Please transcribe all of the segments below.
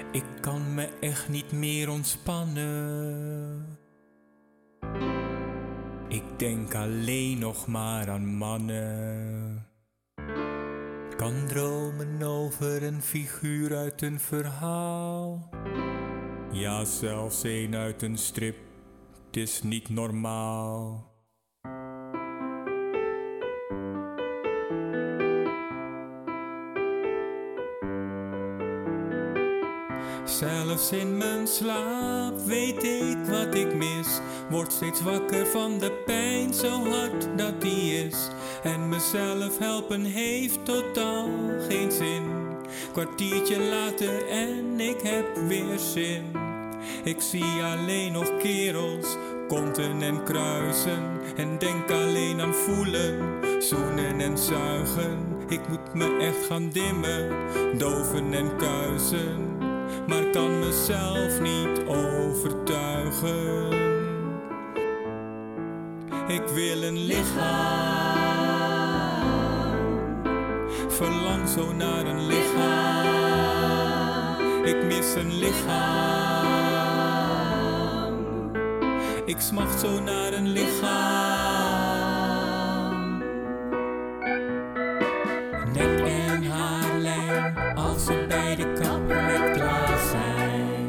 Ik kan me echt niet meer ontspannen. Ik denk alleen nog maar aan mannen. Kan dromen over een figuur uit een verhaal. Ja, zelfs een uit een strip, het is niet normaal. Zelfs in mijn slaap weet ik wat ik mis. Word steeds wakker van de pijn, zo hard dat die is. En mezelf helpen heeft totaal geen zin. Kwartiertje later en ik heb weer zin. Ik zie alleen nog kerels, konten en kruisen. En denk alleen aan voelen, zoenen en zuigen. Ik moet me echt gaan dimmen, doven en kuisen. Maar kan mezelf niet overtuigen. Ik wil een lichaam, verlang zo naar een lichaam. Ik mis een lichaam, ik smacht zo naar een lichaam. Nek en haarlijn, als ze bij de kapper net klaar zijn.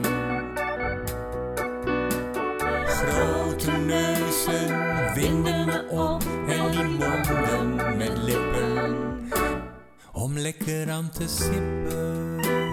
Grote neuzen winden me op en die monden met lippen om lekker aan te sippen.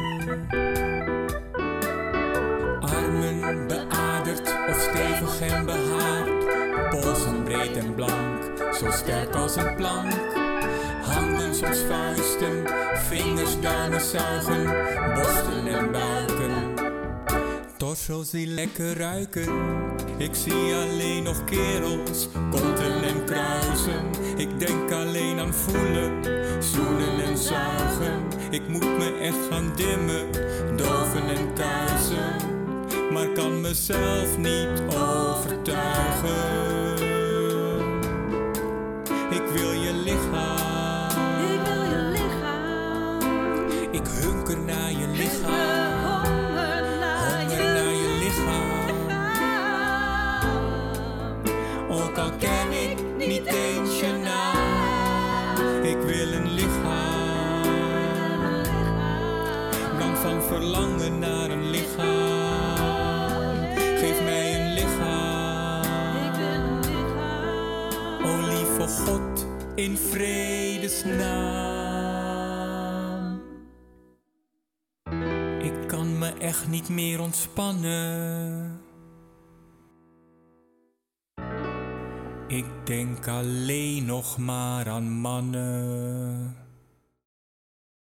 Armen beaderd of stevig en behaard, polsen breed en blank, zo sterk als een plank. Handen soms vuisten, vingers duimen zuigen, borsten en buiken, torso's die lekker ruiken. Ik zie alleen nog kerels, konten en kruisen. Ik denk alleen aan voelen, zoenen en zuigen. Ik moet me echt gaan dimmen, doven en kuisen. Maar kan mezelf niet overtuigen. Ik wil je lichaam, ik wil je lichaam. Ik hunker naar je lichaam, honger naar je lichaam. Ook al ken ik niet eens je naam. Ik wil een lichaam, bang van verlangen naar een lichaam. Geef mij een lichaam, o lieve God, in vredesnaam. Ik kan me echt niet meer ontspannen. Ik denk alleen nog maar aan mannen.